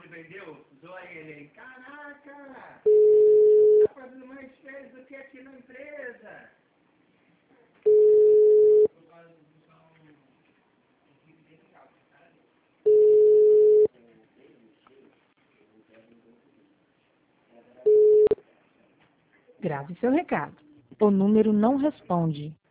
onde vendeu, zoa ele. Caraca! Tá fazendo mais férias do que aqui na empresa. Grave seu recado. O número não responde.